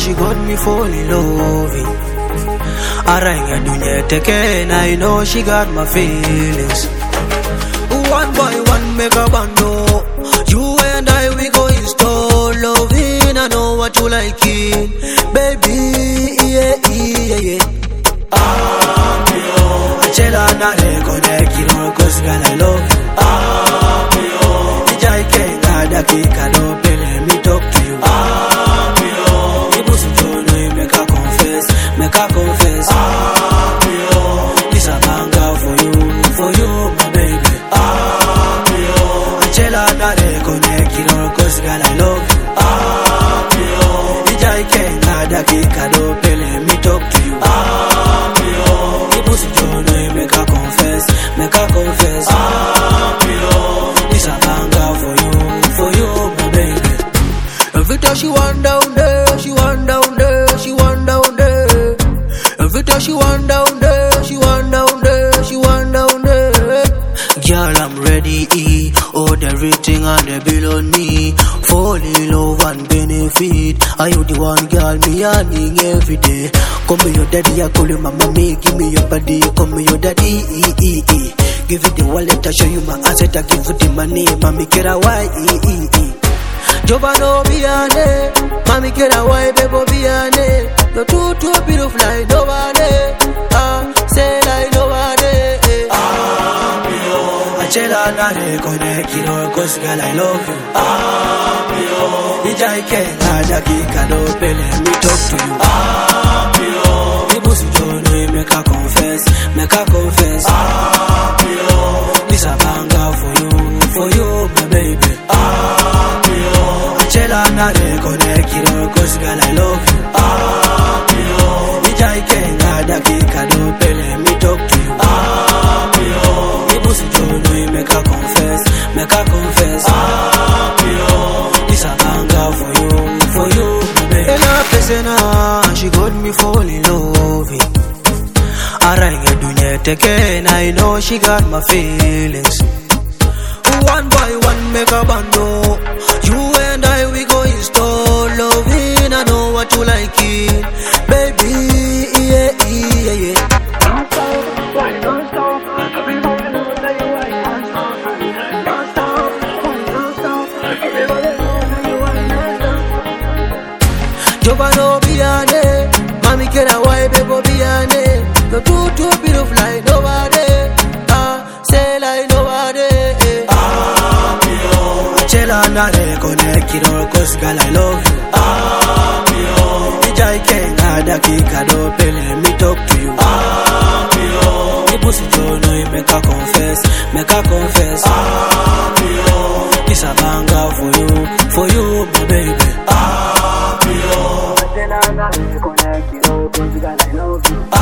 she got me fall in love. Aranya dunya teke, I know she got my feelings. One by one make a bando. You and I we go install loving. I know what you like it, baby. Yeah. Achela na le connect you know, cause girl I love you. Ijai kenga dakika no pele me talk to you. Ibusu jono make a confess. This a banger for you, my baby. Achela na le connect you know, cause girl I love you. Ijai kenga dakika no pele me talk to you. Ibusu jono make a confess. This a banger for you, my baby. Every time she want down there, she want down there. Every time she want down there, she want down there. Girl, I'm ready, hold everything and the bill on me. Fall in love and benefit. Are you the one, girl, me yearning every day? Come be your daddy, I call you mama, me. Give me your body, come be your daddy. Give you the wallet, I show you my asset, I give you the money. Mami, get a why? Giovanni Biane, mami, get a why, baby, Biane. You're too beautiful, like nobody. Say like nobody. Achela na le connect, you know, cause girl I love you. Ijai kenga dakika no pele me talk to you. Ibusu jono make a confess. This a banger for you, my baby. Achela na le connect, you know, cause girl I love you. Ijai kenga dakika no pele me talk to you. Ibusu jono make a confess. This a banger for you, my baby. Ena she got me fall in love. Aranya dunya teke, I know she got my feelings. One by one make a bando. You and I we go install loving. I know what you like it, baby. Yeah. Giovanni Biane, mami get a why, baby Biane. You're too beautiful like nobody. Say like nobody. Achela na le connect, you know, cause girl I love you. Ijai kenga dakika no pele me talk to you. Ibusu jono make a confess. This a banger for you, my baby. Connect, you know, cause girl I love you.